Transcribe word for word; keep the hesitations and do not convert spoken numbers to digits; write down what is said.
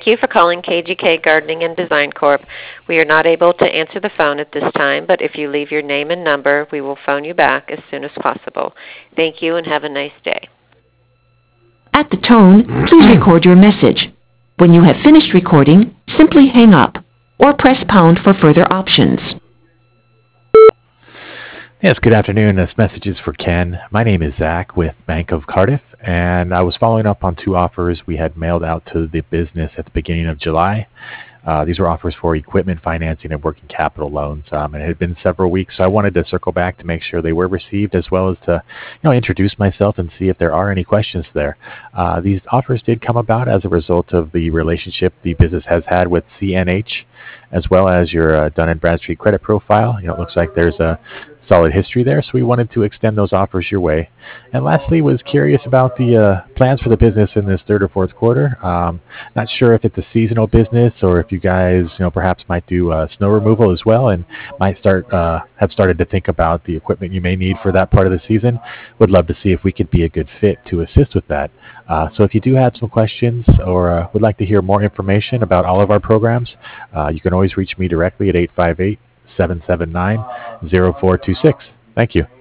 Thank you for calling K G K Gardening and Design Corp. We are not able to answer the phone at this time, but if you leave your name and number, we will phone you back as soon as possible. Thank you and have a nice day. At the tone, please record your message. When you have finished recording, simply hang up or press pound for further options. Yes, good afternoon. This message is for Ken. My name is Zach with Bank of Cardiff, and I was following up on two offers we had mailed out to the business at the beginning of July. Uh, these were offers for equipment financing and working capital loans, um, and it had been several weeks, so I wanted to circle back to make sure they were received, as well as to, you know, introduce myself and see if there are any questions there. Uh, these offers did come about as a result of the relationship the business has had with C N H, as well as your uh, Dun and Bradstreet credit profile. You know, it looks like there's a solid history there, so we wanted to extend those offers your way. And lastly, was curious about the uh, plans for the business in this third or fourth quarter. Um, not sure if it's a seasonal business or if you guys, you know, perhaps might do uh, snow removal as well, and might start uh, have started to think about the equipment you may need for that part of the season. Would love to see if we could be a good fit to assist with that. Uh, so if you do have some questions or uh, would like to hear more information about all of our programs, uh, you can always reach me directly at eight five eight, seven seven nine, zero four two six. Thank you.